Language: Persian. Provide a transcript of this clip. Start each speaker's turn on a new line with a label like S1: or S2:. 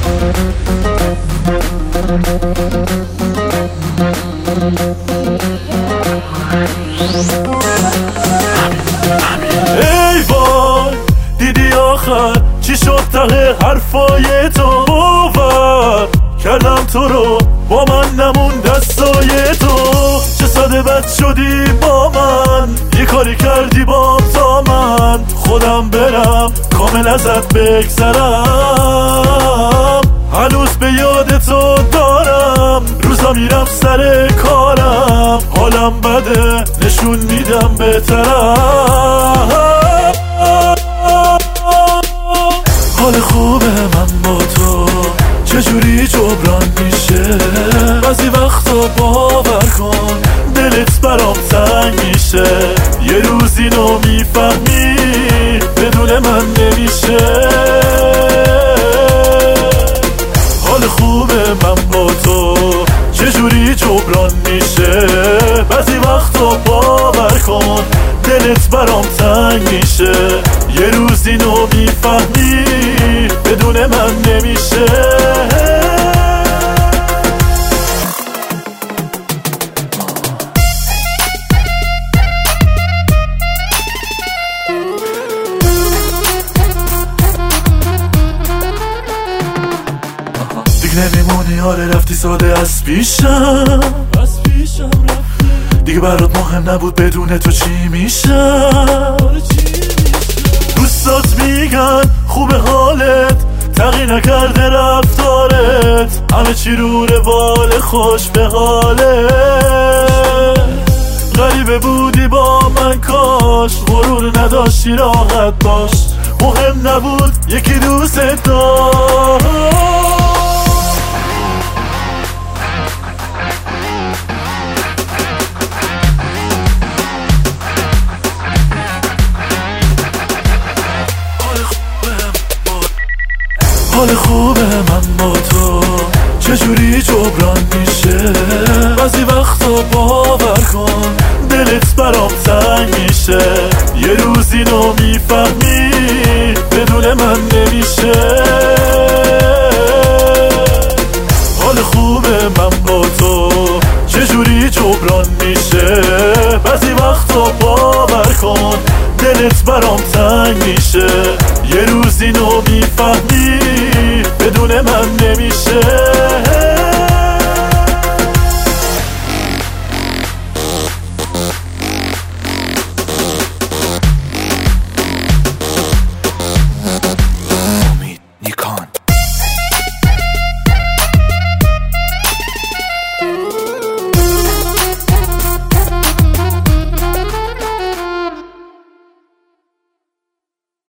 S1: ای وای دیدی آخر چی شد ته حرفای تو؟ باور کردم تو رو با من نمون دستای تو. چه ساده بد شدی با من، یه کاری کردی با تا من خودم برم کامل ازت بگذرم. هنوز به یاد تو دارم، روزا میرم سر کارم، حالم بده نشون میدم بهترم. حال خوبه من با تو چجوری جبران میشه؟ بعضی وقتا باور کن دلت برام تنگ میشه. یه روز اینو میفهمی بدون من نمیشه. حال خوبه من با تو چجوری جبران میشه؟ بعضی وقتا باور کن دلت برام تنگ میشه. یه روز اینو میفهمی بدون من نمیشه. دیگه نمیمونی، آره رفتی ساده از پیشم دیگه برات مهم نبود بدون تو چی میشم. دوستات میگن خوب حالت، تغییر نکرده رفتارت، همه چی رو روال خوش به حالت. غریبه بودی با من کاش، غرور نداشتی راحت باش، مهم نبود یکی دوست داشت. حال خوبه من با تو چجوری جبران میشه؟ بعضی وقتا باور کن دلت برام تنگ میشه. یه روز اینو میفهمی بدون من نمیشه. حال خوبه من با تو چجوری جبران میشه؟ بعضی وقتا باور کن دلت برام تنگ میشه. یه روز اینو میفهمی بدون من نمیشه.